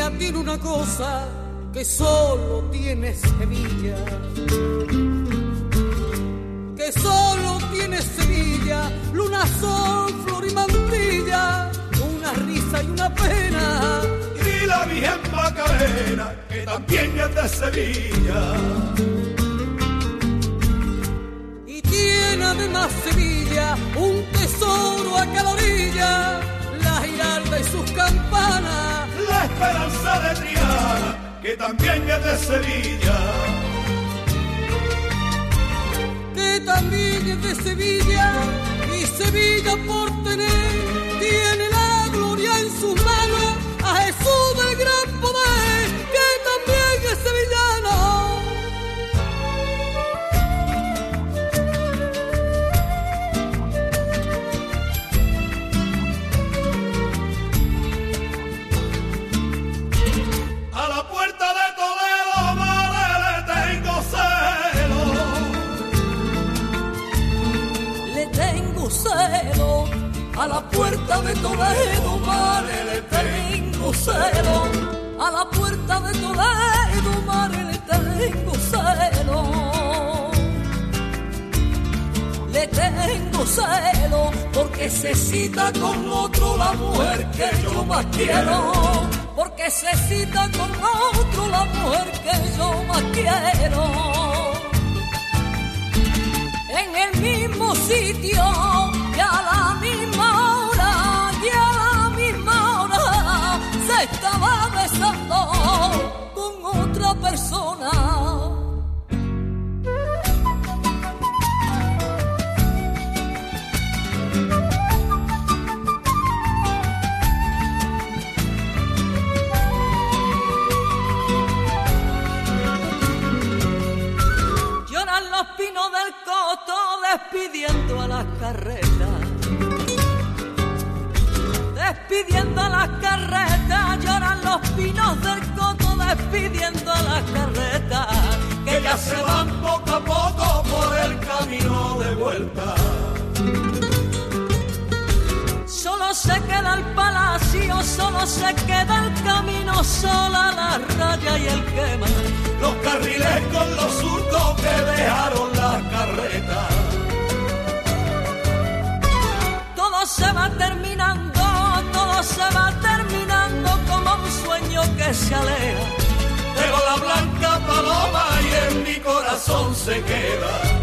Sevilla tiene una cosa que solo tiene Sevilla, que solo tiene Sevilla, luna, sol, flor y mantilla, una risa y una pena. Y la Virgen Macarena, que también es de Sevilla. Y tiene además Sevilla un tesoro a cada orilla, la Giralda y sus campanas, la Esperanza de Triana, que también es de Sevilla. Que también es de Sevilla, y Sevilla por tener tiene la gloria en sus manos a Jesús del gran poder, que también es sevillano. A la puerta de Toledo, madre, le tengo celo. Le tengo celo. A la puerta de Toledo, madre, le tengo celo. A la puerta de Toledo, madre, le tengo celo. Le tengo celo porque se cita con otro la mujer que yo más quiero. Porque se cita con otro la mujer que yo más quiero. En el mismo sitio y a la misma hora, y a la misma hora se estaba besando con otra persona. Lloran los pinos del coto despidiendo a las carretas. Despidiendo a las carretas, lloran los pinos del coto despidiendo a las carretas, que ya se van poco a poco por el camino de vuelta. Solo se queda el palacio, solo se queda el camino, sola la raya y el quema. Los carriles con los surcos que dejaron las carretas. Todo se va terminando, todo se va terminando como un sueño que se aleja. Pero la blanca paloma y en mi corazón se queda.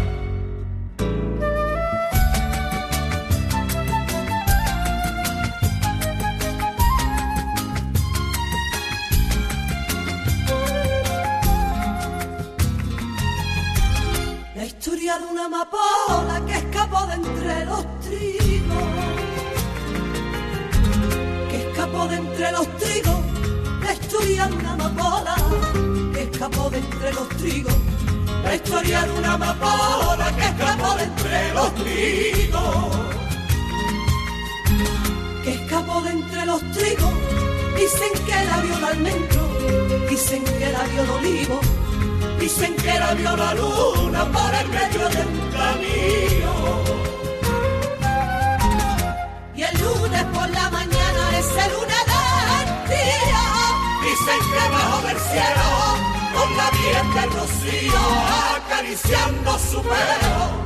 La historia de una amapola que escapó de entre los trigos, que escapó de entre los trigos. La historia de una amapola que escapó de entre los trigos. La historia de una amapola que escapó de entre los trigos. Que escapó de entre los trigos. Dicen que la vio el almendro, dicen que la vio el olivo, dicen que la vio la luna por el medio de un camino. Y el lunes por la mañana es el lunes del día. Dicen que bajo del cielo, con la Virgen del Rocío, acariciando su pelo,